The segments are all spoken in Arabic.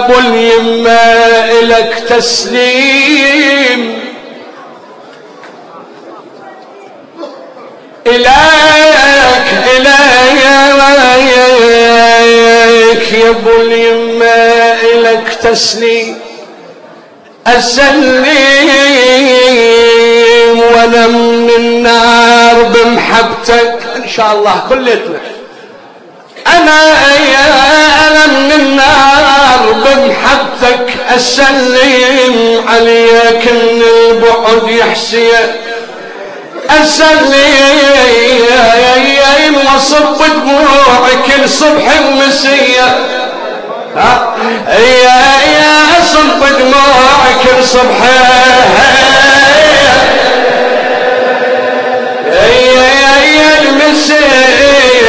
ابو اليمة الك تسليم، إليك يا ابو اليمة إلك تسليم، أسلم وانا من النار بمحبتك ان شاء الله كلتنا. انا من النار بمحبتك أسلم عليك من البعد يحسيك، أسلم وصب دموعي كل صبح ومسية، يا صب دموعي كل صبح، يا المسية.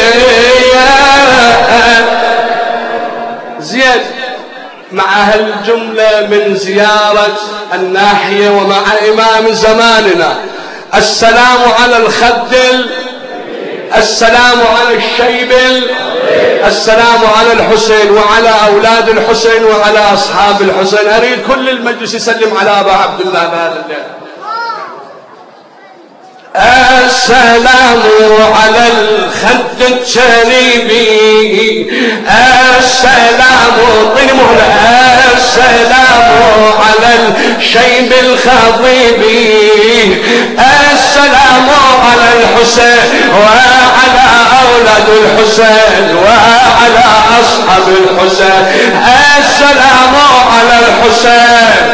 زين مع هالجملة من زيارة الناحية ومع إمام زماننا، السلام على الخدل، السلام على الشيبل، السلام على الحسين وعلى أولاد الحسين وعلى أصحاب الحسين. أريد كل المجلس يسلم على أبا عبد الله بهذا الليل. السلام على الخد الشريبي، السلام طيني مهلة، السلام على الشيب الخضيبي، السلام على الحسين وعلى أولاد الحسين وعلى أصحاب الحسين، السلام على الحسين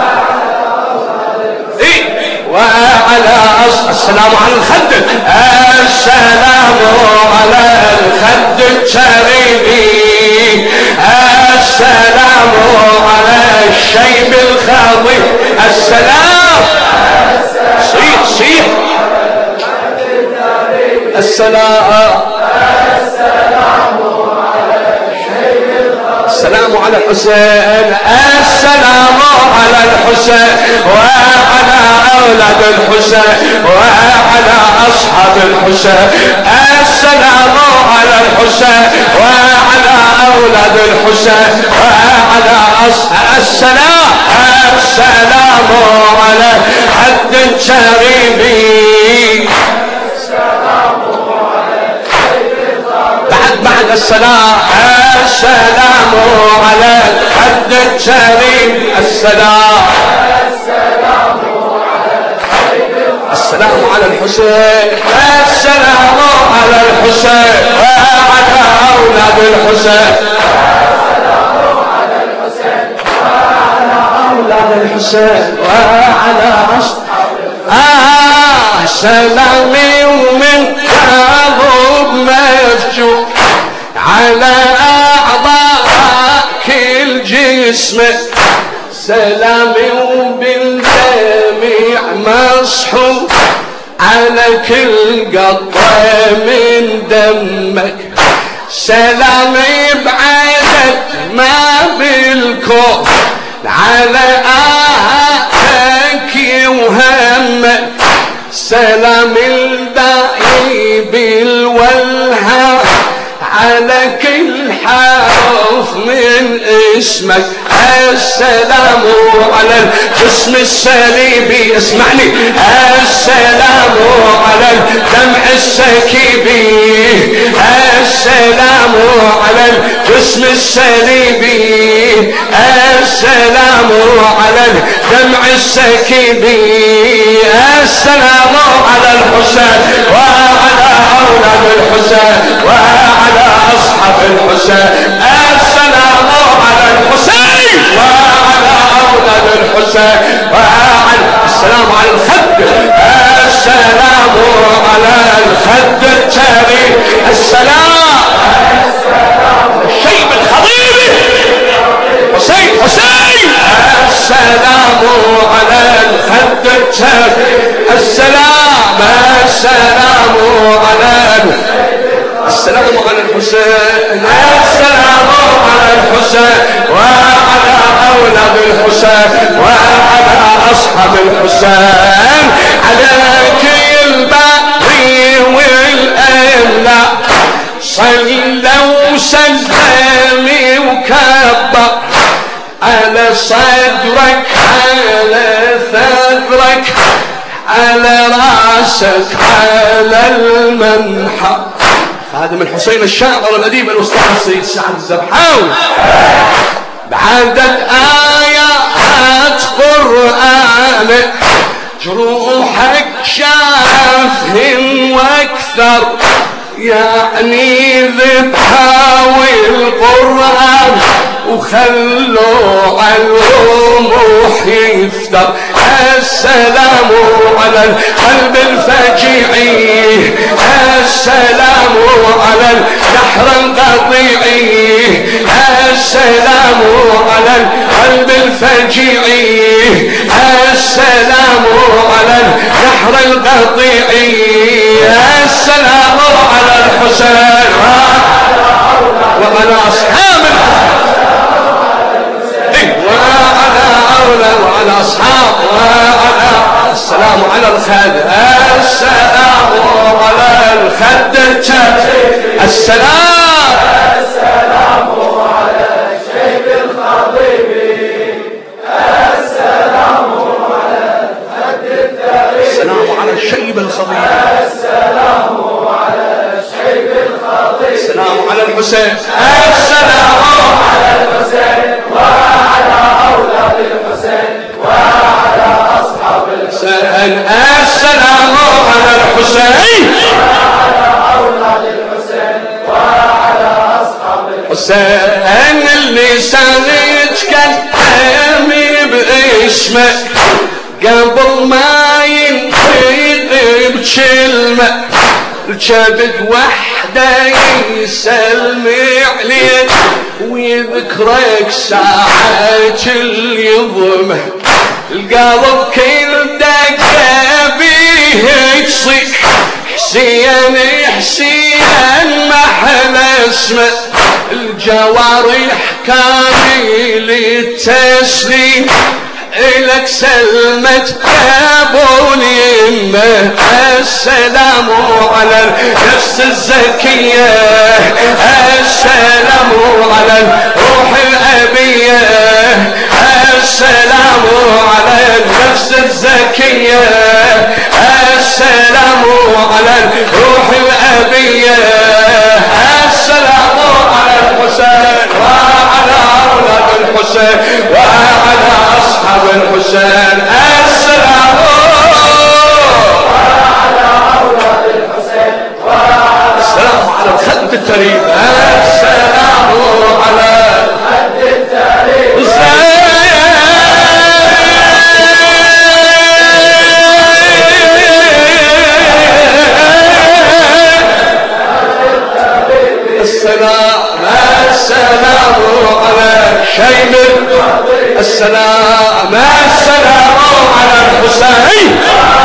وعلى السلام على الخد، السلام على الخد الشريبي، السلام على الشيب الخضيب، السلام صيح صيح، السلام السلام على الحسين، السلام على الحسين وعلى أولاد الحسين وعلى أصحاب الحسين، السلام على الحسين وعلى أولاد الحسين وعلى أصحاب السلام، السلام على حد شريبي، بعد السلام، السلام على حد الشريف، السلام السلام على الحسين، السلام على الحسين وعلى أولاد الحسين، وعلى أولاد الحسين وعلى أصحاب سلامي ومن كاظم مفتوح على أعضاء كل جسمك، سلامي وبالجميع مصحوب على كل قطرة من دمك، سلامي بعدد ما بالكون على آهاتك وهمك، سلامي الداعي بالولهة على كل حرف من اسمك، السلام على الجسم السليبي، اسمعني، السلام على الدمع السكيبي، السلام على الجسم السليبي، السلام على الدمع السكيبي، السلام على الحسين وعلى أولاد الحسين وعلى أصحاب الحسين، السلام على الحسين وعلى أولاد الحسين وعلى السلام على الخد، السلام على الخد الشريف، السلام الشيب الخضيبي حسين حسين، السلام على الخد الشريف، السلام السلام على السلام على الحسين، السلام على الحسين وعلى أولاد الحسين وعلى أصحاب الحسين، عليك الباقي والأملاء صلى وسلم وكبر صدرك على ثغرك على راسك على المنحى. خادم الحسين الشاعر الأديب الأسطى السيد سعد الزبحاوي بعدد آيات قرآن جروحك شافهم واكثر، يعني ذبحاوي القرآن وخلوا على الرموح يفتر. السلام على القلب الفجيعي، السلام على البحر القطيعي، السلام على القلب الفجيعي، السلام على البحر القطيعي، السلام على الحسين وعلى أصحاب وعلى أصحاب السلام على الخد، السلام على الخد السلام على الشيب الخطيبي، السلام على الخد التاريخي، السلام على الشيب الخطيبي، السلام على الشيب الخطيبي، السلام على الحسين، السلام على الحسين وعلى أولاد الحسين وعلى أصحاب الحسين، السلام على الحسين وعلى أولاد الحسين وعلى أصحاب الحسين. اللسان يتكلم باسمه قبل ما ينطق بكلمة، الكبد وحده يسلم عليك ويذكرك ساعة اليظمة، القلب كل دقة بيه تصيح حسين حسين محل اسمه، الجوارح كامل التسليم إلك سلمت قبول يمه. السلام على النفس الزكية، السلام على الروح الأبية، السلام على النفس الزكية، السلام على الروح الأبية، السلام على الحسين وعلى أولاد الحسين وعلى أصحاب الحسين، السلام على أولاد الحسين وعلى السلام على الخد التريب، السلام على الخد التاريخي، السلام على شيب، السلام على الحسين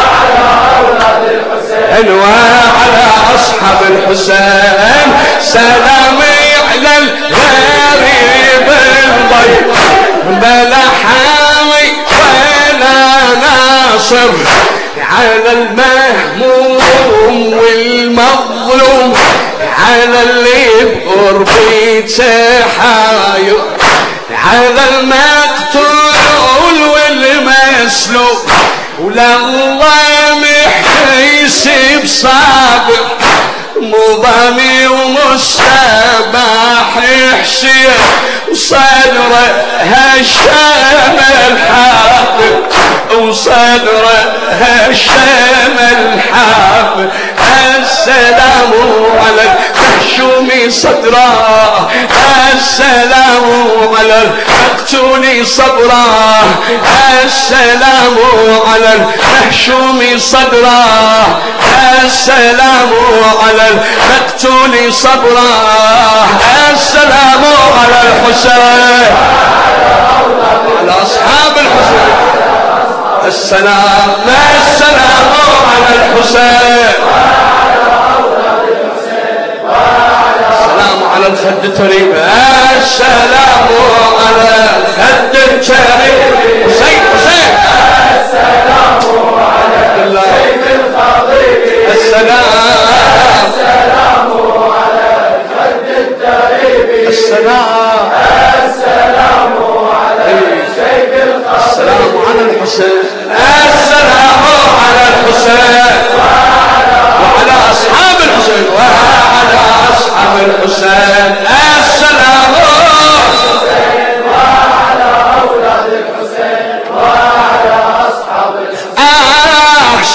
وعلى أصحاب الحسين، سلامي على الغريب الضيف بلا حامي ولا ناصر، على المهموم والمظلوم، على اللي بقربيته حاير، على المقتول والمسلوب، ولله محيسب صابر مضامي ومستباح حسين، وصدره هشام الحافظ، وصدره هشام الحافظ، السلام على المحشوم صدره، السلام على المقتول صبره، السلام على المحشوم صدره، السلام على المقتول صبره، السلام على الحسين على أصحاب الحسين، السلام على الحسين، السلام على الخد التريب، السلام على الخد التريب، حسين السلام على الشيب الخطيبي، السلام على الخد التاريخي، السلام على الشيب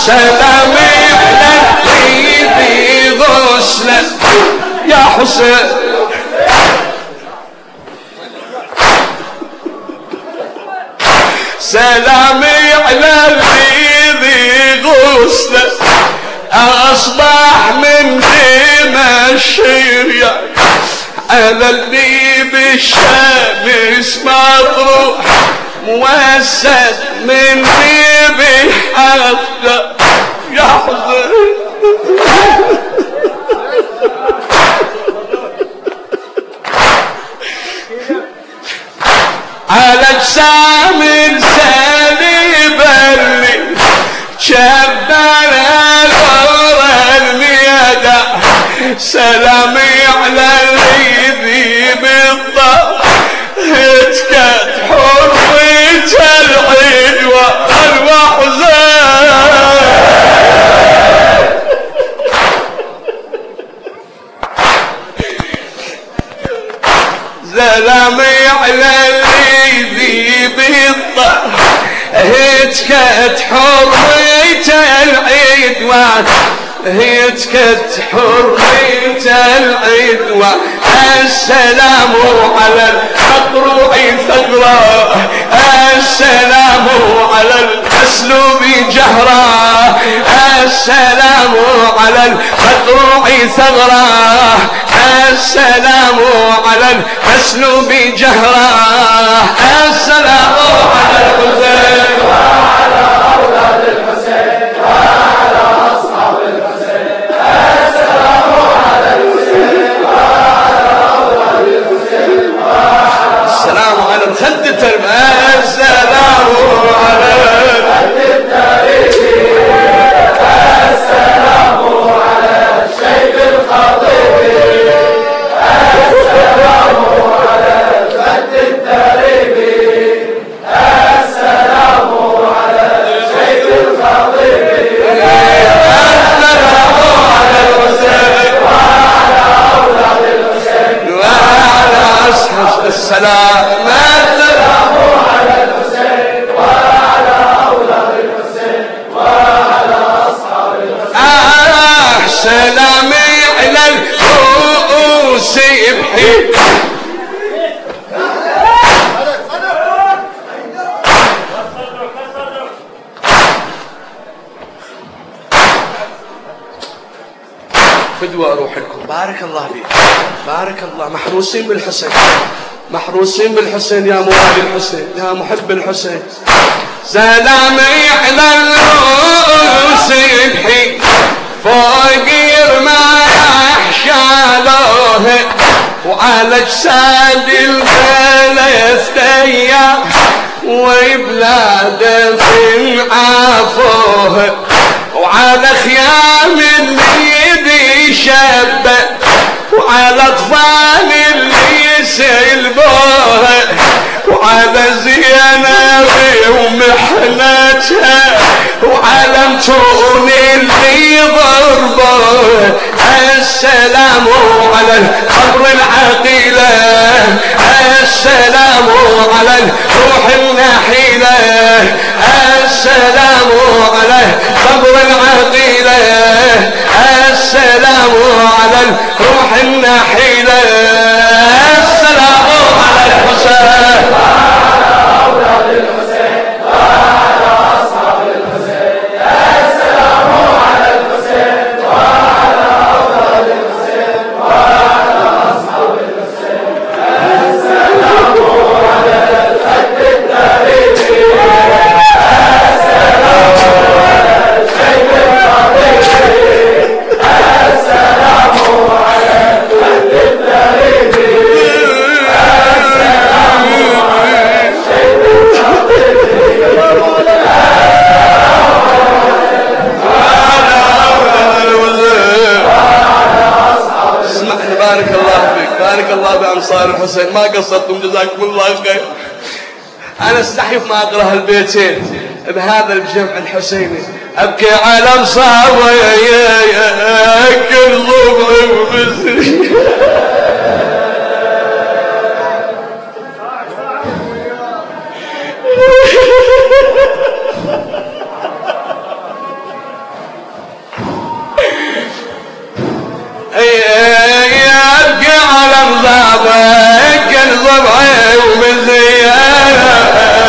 سلامي على اللي غسله يا حسين. سلامي على اللي غسله أصبح من دمشق على اللي بالشمس مطروح موسد من بحفله يا حسين. على اجسام السليب اللي شبر الغر الميادة سلامي على اللي بالضبط هتكت حرية العيد والوحزان. سلامي على اللي بالضبط هتكت حرية العيد هتكت حرية العيد السلام على المقروع ثغرة السلام على المسلوب جهرة السلام على المقروع ثغرة السلام على المسلوب جهرة السلام على الحسين وعلى أولاد الحسين وعلى أصحاب الحسين. السلام على الحسين وعلى أولاد الحسين. السلام على الخد التربية السلام على الخد التاريخي. السلام على الشيخ الخطيب. السلام على الخد التاريخي. السلام على الشيخ الخطيب. السلام على الحسين وعلى أولاد الحسين وعلى أصحاب السلام. السلام على الحسين وعلى أولاد الحسين وعلى أصحاب الحسين. سلامي على الرؤوس بحي فدوى اروح لكم. بارك الله فيك بارك الله. محروسين بالحسين محروسين بالحسين يا موالي الحسين يا محب الحسين. سلامي على الرؤوس بحي فوق ما يحشالوه وعلى اجساد الفلسطينية وبلاد عافوه وعلى خيام اللي بيشبه وعلى اطفال اللي يسلبوه وعلى زينب ومحنتها وعلى متون اللي ضربوه. السلام على القبر العقيلة السلام على الروح النحيلة السلام على القبر العقيلة السلام على الروح النحيلة. السلام على الحسين وعلى أولاد الحسين وعلى أصحاب الحسين. السلام على الحسين وعلى أولاد الحسين وعلى أصحاب الحسين. السلام على الخد التاريخي. السلام على الشيخ الخطيب. السلام على الخد التاريخي. اسمعني بارك الله فيك بارك الله بأنصار الحسين. ما قصرتم جزاكم الله خير. أنا استحيف ما أقرأ البيتين بهذا الجمع الحسيني. أبكي على مصابي كل ضبع بزري ومزيانة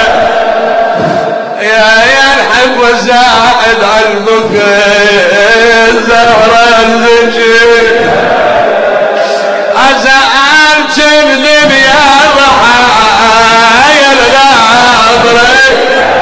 يا الحب وزاعد عالبك الزهرة الزجر أزعل تكذب يا ضحايا الغابرة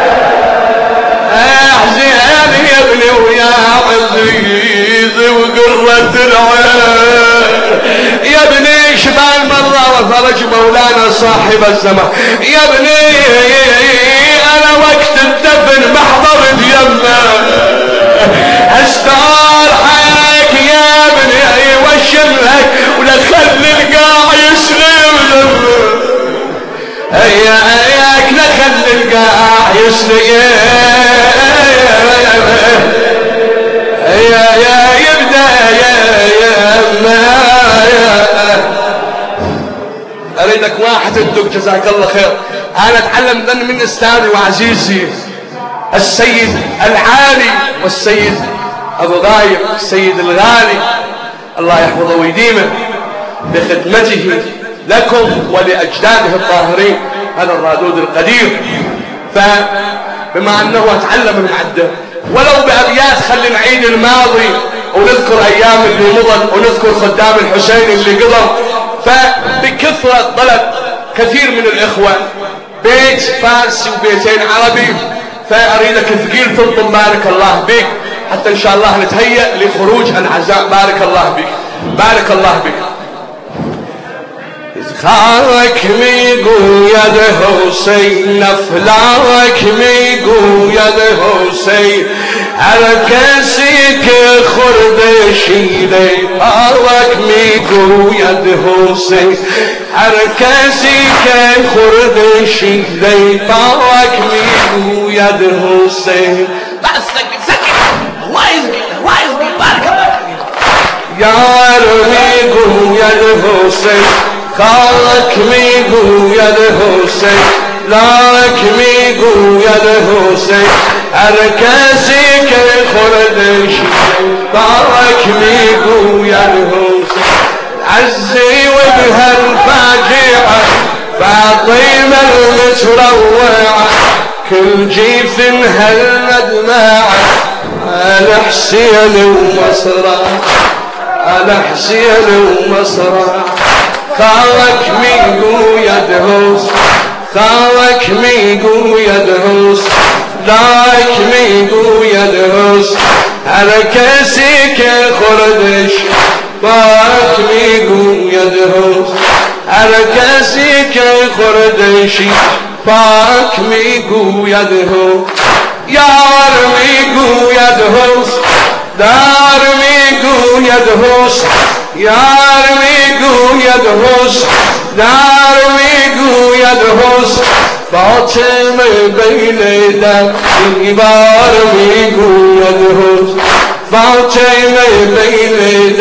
احزن يا ابني ويا عزيز وقرة العين يا ابني شبال مرة وفرج مولانا صاحب الزمان يا ابني انا وقت الدفن محضرت يمه استرحك يا ابني وشملك ولا تخلي القاع يسلم اياك لا تخلي القاع يسلم يا يبدا يا اريدك واحد الدق جزاك الله خير. انا اتعلم ذن من استاذي وعزيزي السيد العالي والسيد ابو غايب السيد الغالي الله يحفظه ويديمه بخدمته لكم ولاجداده الطاهرين هذا الرادود القدير. فبما انه اتعلم من عده ولو بابيات خلي نعيد الماضي ونذكر ايام اللي مضت ونذكر خدام الحسين اللي قضوا. فبكثرة طلب كثير من الاخوة بيت فارسي وبيتين عربي فاريدك ثقيل تلطم بارك الله بك حتى ان شاء الله نتهيأ لخروج العزاء. بارك الله بك بارك الله بك. خارك ميقو يد حسين نفلاك ميقو يد حسين على كاسيك خردشي لي خارك ميقو يد حسين على كاسيك خردشي لي خارك ميقو يد حسين. بس سكت الله يزقي بارك الله يا رميقو يد حسين خالك ميقو يد حسين لك ميقو يد حسين أركاسيك خردش بارك ميقو يد حسين عزي وبها الفاجعة فاطمة المتروعة كل جيف هالمدمعة على حسين ومصرع على حسين ومصرع. خالك ميقو يدهوس خالك ميقو يدهوس لك ميقو يدهوس على كاسيك خردش باك ميقو يدهوس على كاسيك خردش باك ميقو يدهوس يار ميقو يدهوس دار ميقو يدهوس يار ميقو يدهوس دار ميقو يدهوس فاطمة بين دار ميقو يدهوس فاطمة بين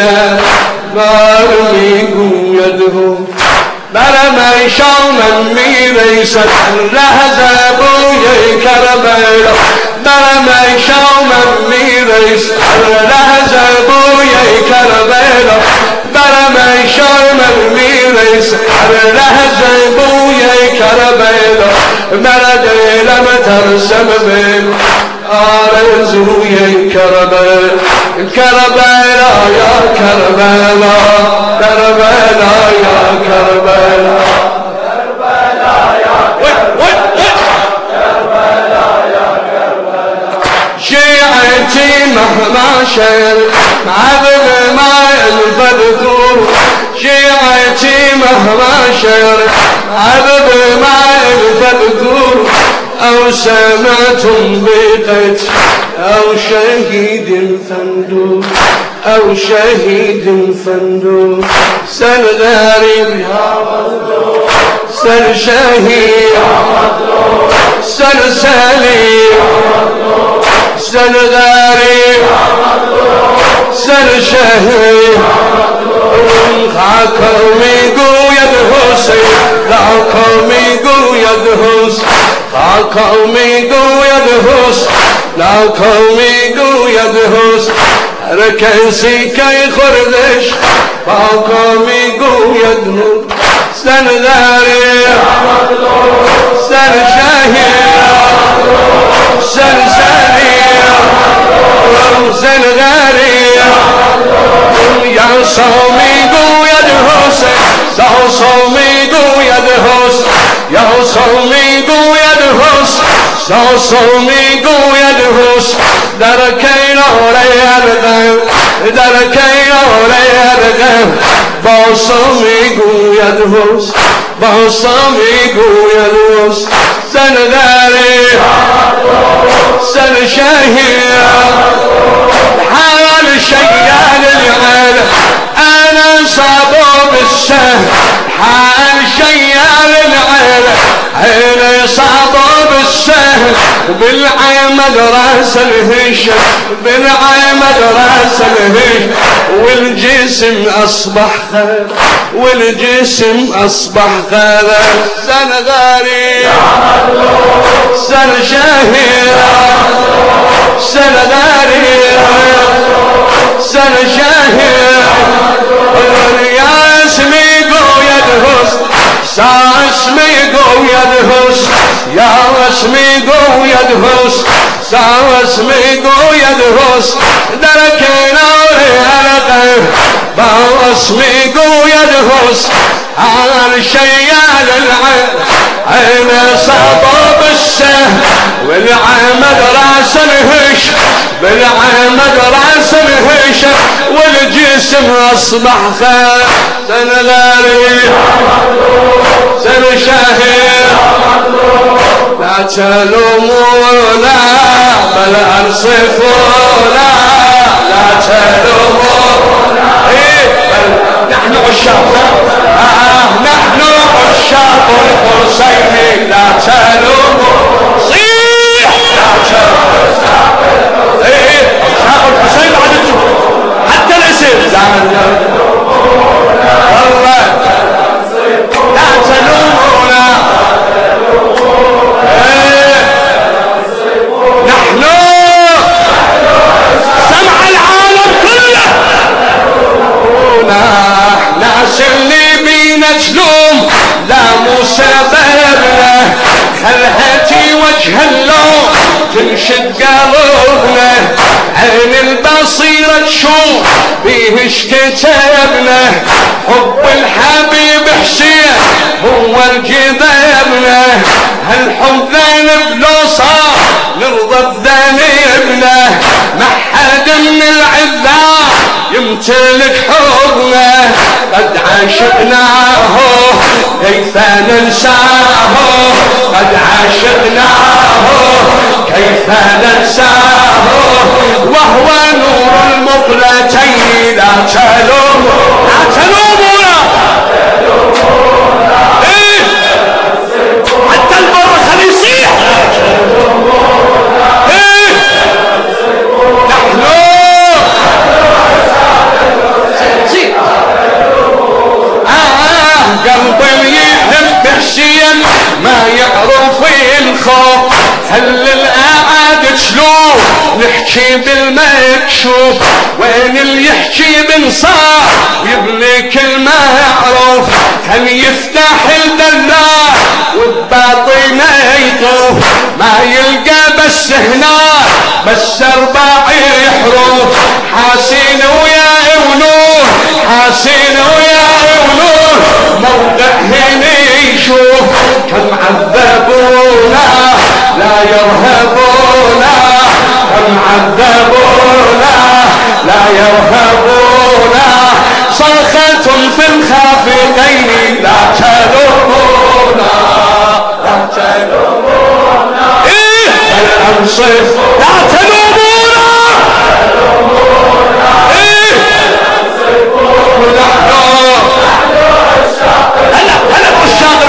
دار ميقو يدهوس بلا ما يشاو من ميريسة لهزابو يكربلا بلا ما يشاو من ميريسة لهزابو يكربلا بلا ما يشاو من ميريسة لهزابو يكربلا بلد لما ترسم بيل آرزو يكربلا كربلا يا كربلا كربلا يا كربلا كربلا يا كربلا يا كربلا. شيعتي مهما شيل عذب ما الفذكور شيعتي مهما شيل عذب ما الفذكور أو سمعتم بقتل أو شهيد فندور أو شهيد فندور سل غريب يا مظلوم سل شهيد يا مظلوم سل سليم يا مظلوم سل غريب يا مظلوم سل شهيد يا مظلوم خاكم يد حسين خاكم يد حسين خاكم يد حسين لا قومي يدهوس ركنسي كي خردش فقومي يدهوس سنداري صوميدو يد حسين يا صوميدو يد حسين يا صوميدو يد حسين يا صوميدو يد حسين دركينا ولا يرغب دركينا ولا يرغب بصوميدو يد حسين بصوميدو يد حسين سنداري سن شهير حال شيال العين انا صابو بالسهل حال شيال العين عيني صابو بالسهل بالعمد راس الهشم بالعمد راس الهشم والجسم اصبح خير والجسم اصبح خير سن غاري سن شهير سن غاري سن شهير يا اسمي قو يد حسن سا اسمي قو يد حسن يا اسمي قو يد حسن سا اسمي قو يد حسن دركنا ولي باو اسمي قو يد حسن على شيال العين عين صابوا بالسهل والعمد راس الهش بالعمد راس الهش والجسم اصبح خير سن غالي سن شهير لا تلومونا بل انصفونا لا تلومونا بل نحن عشاق نحن عشاق الحسين لا تلوموا صيح لا تلوموا عشاق الحسين عدتوا حتى الاسم والله لا تلومونا نحن سمع العالم كله ناس اللي بينا تلوم لا مو سببنا خلهتي وجه اللوم تنشد قلوبنا عين البصيرة تشوف بيهش كتابنا حب الحبيب حسين هو الجذابنا هالحب ذنب لو صار نرضى بذنبنا ما حد من العذاب يمتلك حبنا قد عاشقناه كيف ننساه قد عاشقناه كيف ننساه وهو نور المقلتين لا تلوموا لا تلومونا ايه حتى البر خلي يصيح ايه نحن قلبي يحب حسين ما يعرف الخوف هل القعد شلوف نحكي بالمكشوف وين اللي يحكي بنصار يبني كل ما يعرف هل يفتح الدلال والباطن يطوف ما يلقى بس هنا بس 4 حروف حاسين ويا ونور حاسين ويا ونور موضع هنا يشوف كم عذبونا لا يرهبونا كم عذبونا لا يرهبونا صرخة في الخافقين لا تلومونا لا تلومونا إيه الأنصف لا تلومونا إيه هلا بالشاطر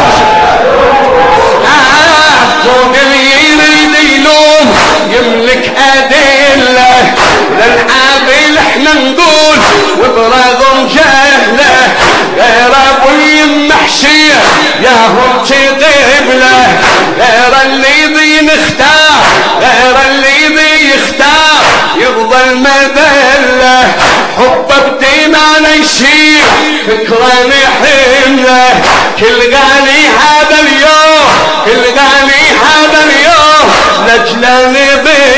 كون اللي يريد يلوم يملك أدلة للعابل احنا نقول وبرغم جهله غير ابو اليم حسين يا هم تقبله غير اللي بي نختار غير اللي بي يختار يفضل مذله حبه بديما يصير فكره نحمله كل غالي هذا اليوم كل غالي هذا اليوم لجل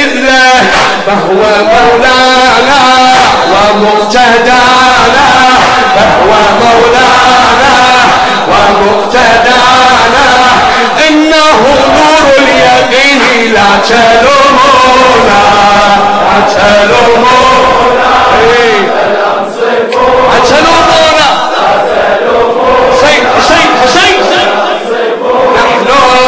نبذله فهو مولانا ومقتدانا فهو مولانا ومقتدانا إنه نور اليقين لا تلومونا لا تلومونا لا تلومونا حسين حسين حسين نحن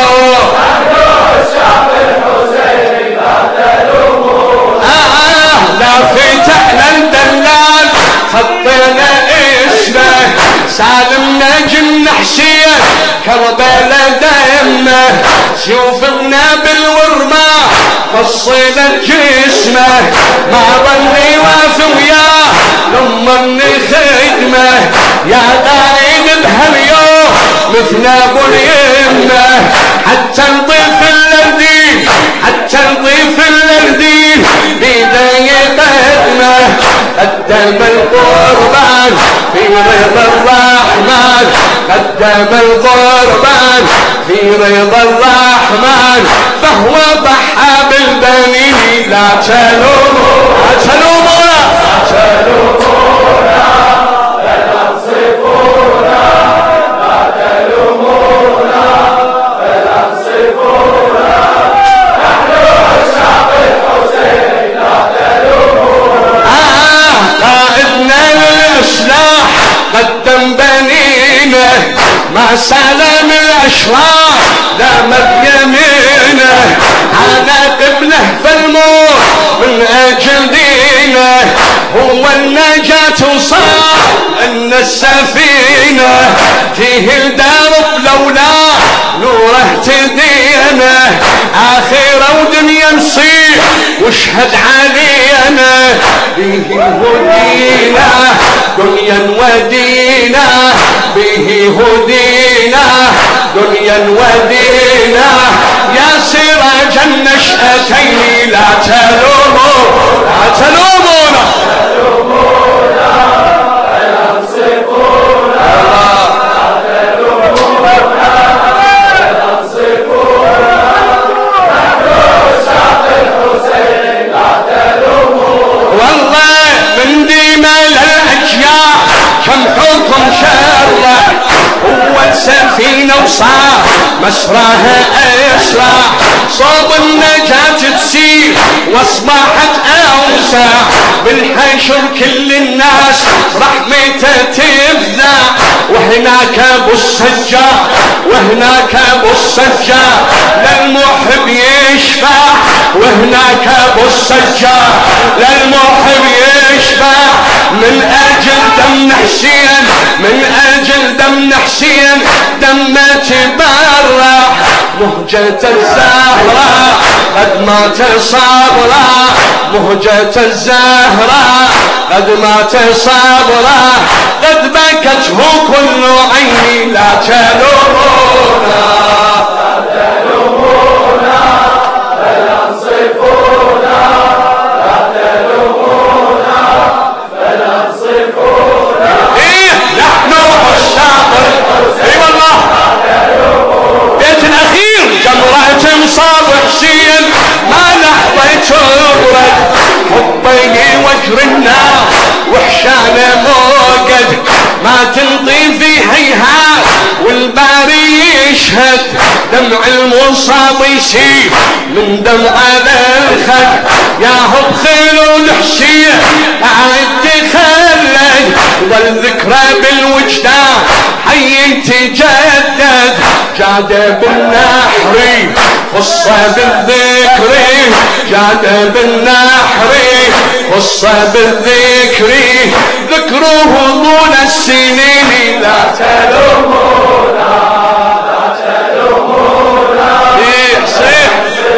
الشعب الحسيني لا تلومونا لا فتحنا الدلال خطينا اسمه سالم نجم حسين كربلاء دمه شوفنا بالورمة فصلت جسمه ما ظل يوافي وياه لما خدمه يا قائد بهاليوم مثل ابو اليمه حتى نضيف الذين حتى نضيف الذين بيده قدمه قدم القربان في رضا الرحمن قدم القربان في رضا الرحمن فهو ضحى بالبنين لا تلومونا لا تلومونا لا تلومونا لا تنصفونا لا تلومونا لا تنصفونا نحن الشعب الحسيني لا تلومونا قائدنا للإصلاح قدم بنينه ما سلم الأشرار لا مد يمينه على قبله فالموت من أجل دينه هو النجاة وصار إن السفينة فيه الدرب لولا نوره تدينه آخرة ودنيا نصير واشهد علينا به هدينا دنيا ودينا به هدينا دنيا ودينا يا سراج النشأتين لا تلومونا لا تلومونا لا تنصفونا لا تلومونا لا تنصفونا نحن الشعب الحسيني لا تلومونا والله من ديما للأجيال كم حكم شرع هو السفينة وصار مسراها أسرع صوب النجاة تسير واصبحت أوسع بالحشر كل الناس رحمته تفزع وهناك ابو السجار وهناك ابو السجار للمحب يشفع وهناك ابو السجار للمحب يشفع من اجل دم حسين من اجل دم حسين دمه تبرع مهجة الزهراء قد مات صبرا مهجة الزهراء قد مات صبرا قد بكته كل عيني لا تلومونا لا تلومونا لا تنصفونا لا تلومونا لا تنصفونا نحن عشاق اي والله بيت الاخير جمرة مصاب حسين ما لحظة تبرد حبيني وجر النار وحشانه موقد ما تنطي في هيهات والباري يشهد دمع المصاب يسيل من دمع الخد يا هب خلول حسين قاعد تخلد والذكرى بالوجدان حي تجدد جاد بالنحر خصة بالذكر جاد بالنحر خصة بالذكر ذكره طول السنين لا تلومونا لا تلومونا ايه صيح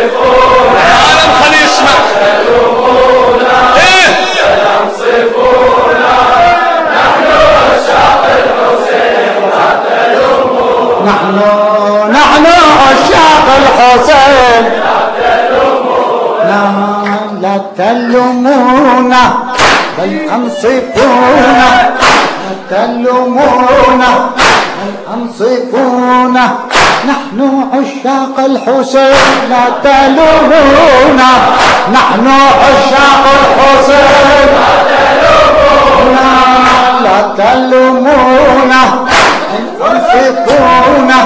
العالم خلي يسمع تلومونا ايه تنصفونا نحن الشعب الحسين لا تلومونا نحن عشاق الحسين لا تلومونا بل انصفونا لا تلومونا بل انصفونا نحن عشاق الحسين لا تلومونا نحن عشاق الحسين لا لا تلومونا انصفونا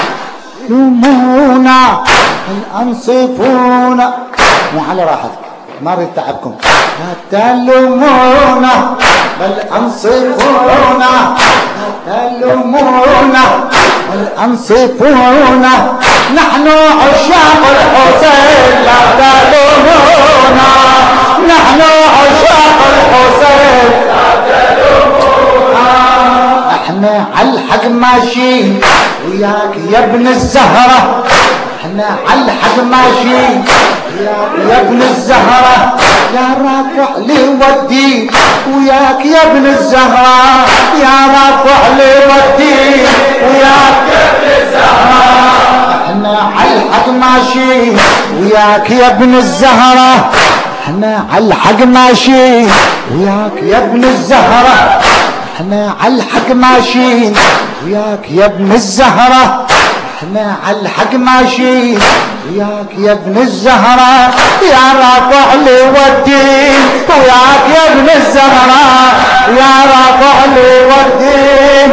لومونا انصفونا مو على راحتك ما اريد تعبكم. لا تلومونا بل انصفونا لا تلومونا بل انصفونا نحن عشاق الحسين لا تلومونا نحن عشاق الحسين لا تلومونا احنا على الحق ماشيين وياك يا ابن الزهرة احنا على الحق ماشيين يا ابن الزهرة يا رافع لي والدين وياك يا ابن الزهرة يا رافع لي والدين وياك يا ابن الزهرة احنا على الحق ماشيين وياك يا ابن الزهرة احنا على الحق ماشيين وياك يا ابن الزهرة احنا على الحق ماشيين وياك يا ابن الزهرة احنا على الحق ماشيين وياك يا ابن الزهرة يا رافع لي والدين وياك يا ابن الزهرة يا رافع لي والدين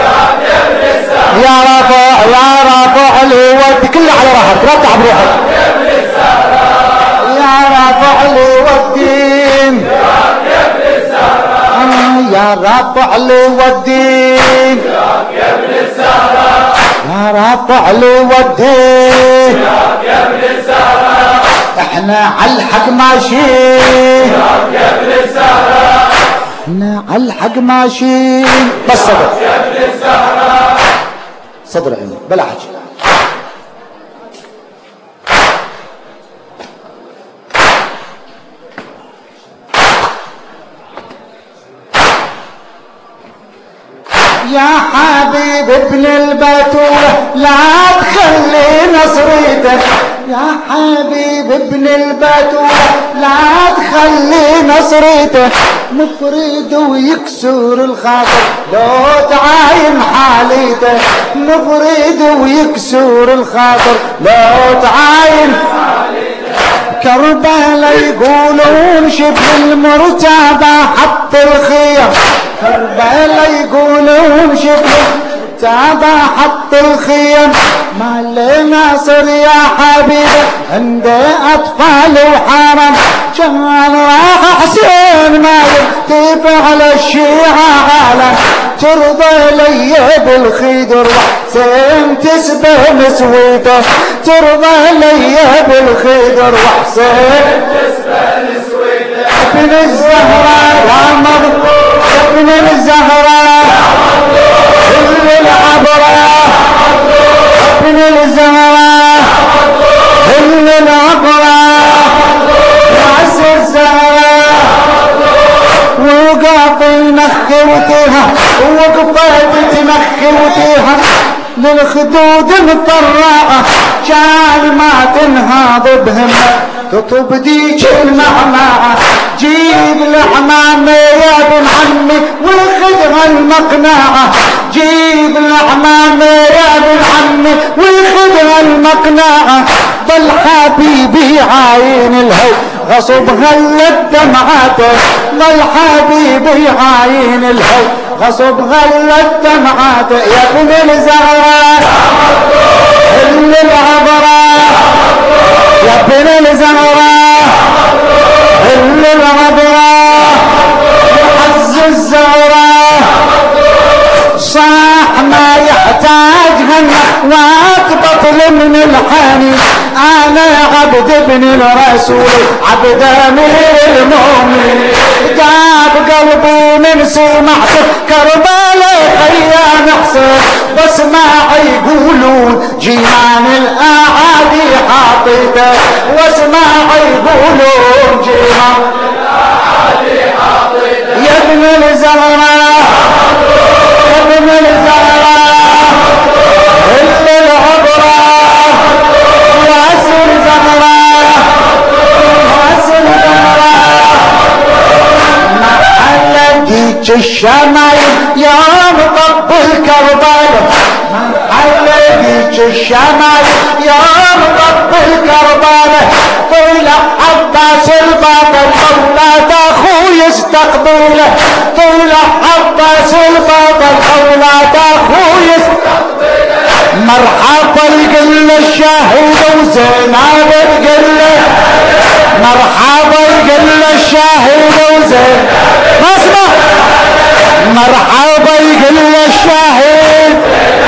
يا رافع لي والدين كله على راحتك لا تعب روحك يا رافع لي والدين يا رافع لي والدين يا ابن الزهرة يا رافع لي والدين يا ابن الزهرة احنا على الحق ماشيين يا ابن الزهرة احنا على الحق ماشيين بس صدر يا ابن الزهرة صدر عيني بلا حكي. يا حبيب ابن البتولة لا تخلي نصريته يا حبيب ابن البتولة لا تخلي نصريته مفرد ويكسر الخاطر لو تعاين حاليته مفرد ويكسر الخاطر لو تعاين كربلاء يقولون شبه المرتبة حط الخير كربلاء يقولون شبه المرتبة حط الخيم ما لي ناصر يا حبيبي عنده أطفال وحرم كان راح حسين ما يكتب على الشيعة عالم ترضى لي بالخدر وحسين تسبه نسويته ترضى لي بالخدر وحسين تسبه نسويته ابن الزهراء يا مظلوم ابن الزهراء يا مظلوم ابن العبراء ابن الزهراء ابن العبراء راس الزهراء وقف ينخوتها وقفت تنخوتها للخدود مفرقة كان ما تنهض بهمة تطب ديك المعمعة جيب الحمامة يا ابن عمي والخدها المقنعة جيب الحمامة يا ابن عمي والخدها المقنعة ضل حبيبي عاين الهو غصب غلت دمعته ضل حبيبي عاين الهو غصب غلت دمعته يا ابن الزهراء ابن العبراء يا ابن الزهراء ابن العبراء يعز الزهراء صاح ما يحتاجها النخوات بطل من الحنين انا عبد ابن الرسول عبد امير المؤمنين جاب قلبي من سمعته كربلاء خيام حسين واسمع يقولون جيمان الاعادي حاطته واسمع يقولون جيمان الاعادي حاطته يا ابن الزهراء يا ابن الزهراء ابن العبراء راس الزهراء راس الزهراء محل ديك الشمايل يا مطبل كربلاء محل ديك الشمايل يا مطبل كربلاء طلع عباس البابا مولاد اخوي يستقبله طلع عباس البطل اولاد اخوه يستقبله مرحبا يقول له الشاهد وزينب تقول له مرحبا يقول له الشاهد وزينب ما اسمع مرحبا يقول له الشاهد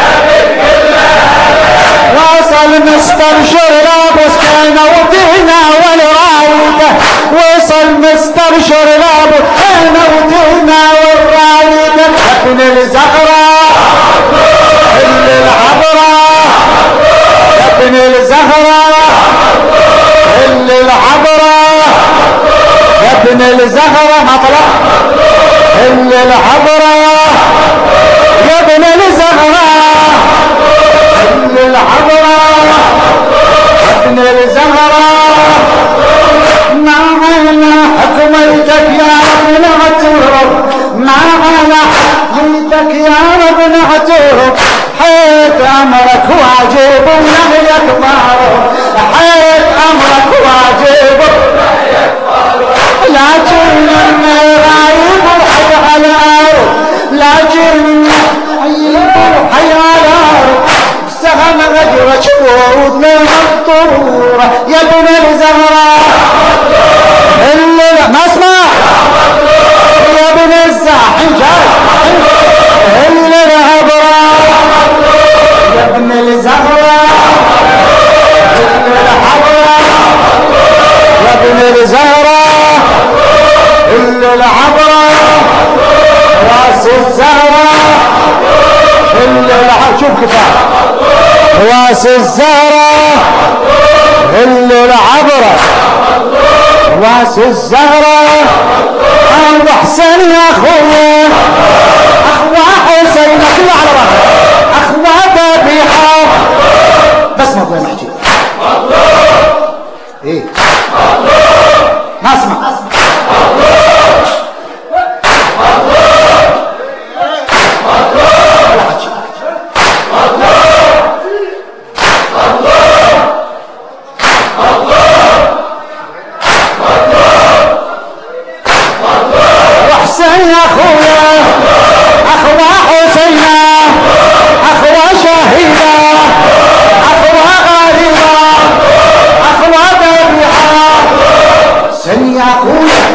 وصل مستبشر لابو سكينه ودهنا والرايده وصل مستبشر لابو سكينه ودهنا والرايده ابن الزهراء اللي العبره ابن الزهراء اللي العبره ابن الزهراء ما طلع اللي العبره يا ابن الزهراء اللي العبره ابن الزهراء معنا حكمتك يا رب نعترف معنا حكمتك يا رب نعترف حيث امرك واجب ونهيك معروف حيث امرك واجب لكن غايب الحي على الارض لكن حي على الارض سهم غدرك وودنا مقطوره يا ابن الزهراء اللي ما اسمع يا ابن الزاحم جاي اللي العبره يا ابن الزهراء اللي العبره يا ابن الزهراء اللي العبره راس الزهراء اللي شوف كفايه راس الزهراء اللي العبره راس الزهراء ابو حسين يا اخويا اخوة حسين كله على بعض اخوة ذبيحه بس ما ابغى نحكي ايه ما اسمع حسين يا اخويا اخوة حسينة اخوة شهيدة اخوة غريبة اخوة ذبيحة حسين يا اخويا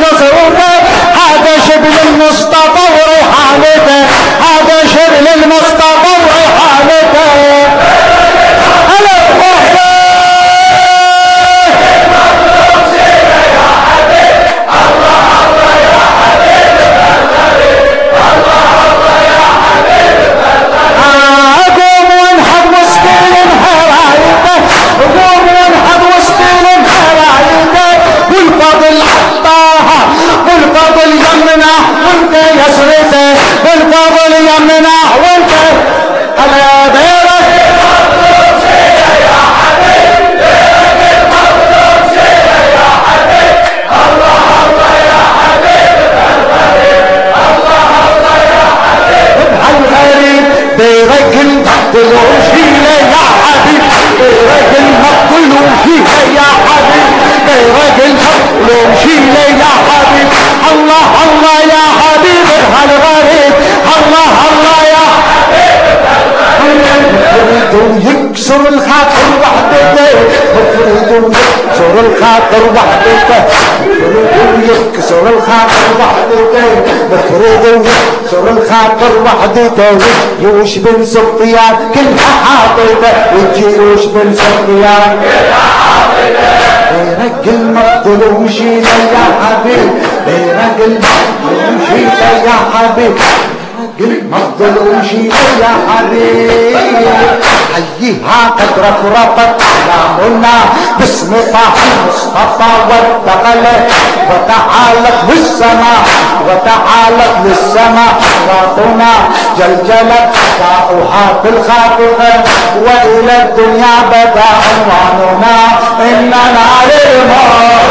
المصطفى وروحانته هذا شبل المصطفى يكسر الخاطر وحدته مفرد ويكسر الخاطر وحدته مفرد ويكسر الخاطر وحدته مفرد ويكسر الخاطر وحدته والجيوش بن سفيان كلها حاطته والجيوش بن سفيان كلها حاطته بينك المقتل ومشينا يا حبيب بينك المقتل ومشينا يا حبيب المقتل ومشينا يا حبيب حييها قد رفرفت اعلامنا باسم طه المصطفى واتقلت وتعالت بالسماء وتعالت للسماء واطنا جلجلت ساؤها في الخاطئه والى الدنيا بدا عنواننا اننا للموت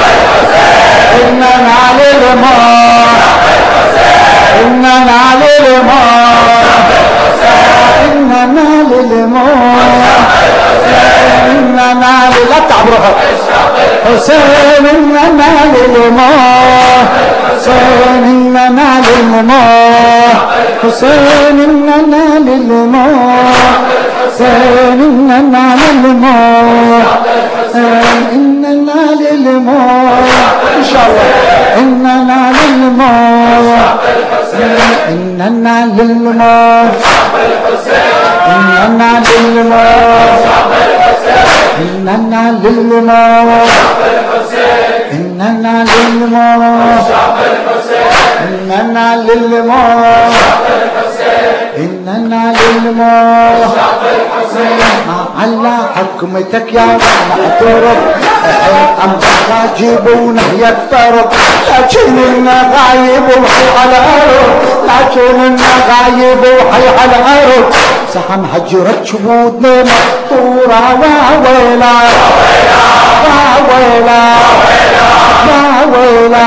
اننا للموت اننا للموت اننا للموت اننا لا تعبرها حسين اننا للموت حسين اننا للموت حسين اننا للموت حسين اننا للموت اننا للموت ان شاء الله اننا للموت اننا للموت اننا للموت اننا للموت اننا للموت اننا للموت اننا للموت على حكمتك يا معترف امرك جيبونه يكترف لكننا غايب وحي على الارض لكننا غايب وحي على الارض سهم هجرت شهودنا مقطوره واويلا واويلا واويلا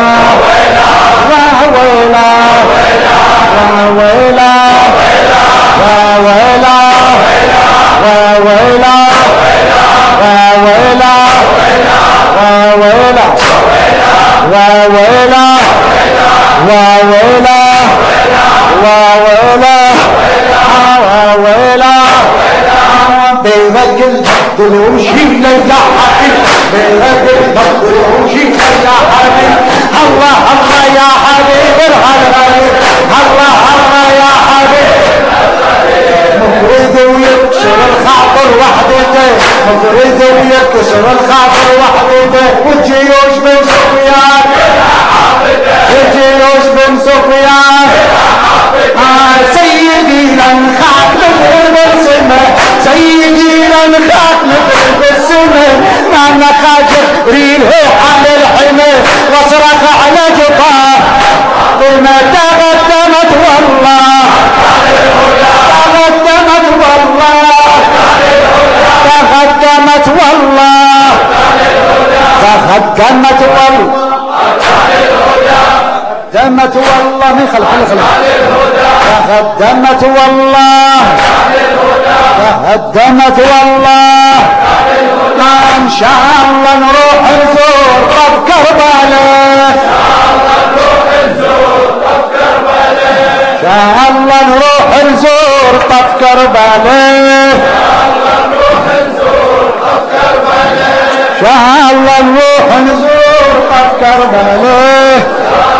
واويلا واويلا واويلا واويلا واويلا واويلا واويلا واويلا واويلا واويلا بيرق البطل وشينا يا حبيب بيرق البطل وشينا يا حبيب الله الله يا حبيب الغالي الله الله يا حبيب مفرد ويكسر الخاطر وحدته مفرد ويكسر الخاطر وحدته والجيوش بن سفيان الجيوش بن سفيان سيدي لنخاك نفر بالسمة سيدي لنخاك نفر بالسمة ما نخاك ريله على الحمى وصرخ على جطاه قلنا تقدمت والله تقدمت والله تقدمت والله تقدمت والله تقدمت والله من خلف تقدمت والله تقدمت والله ان شاء الله نروح نزور طب كربلاء ان شاء الله نروح نزور طب كربلاء ان شاء الله نروح نزور طب كربلاء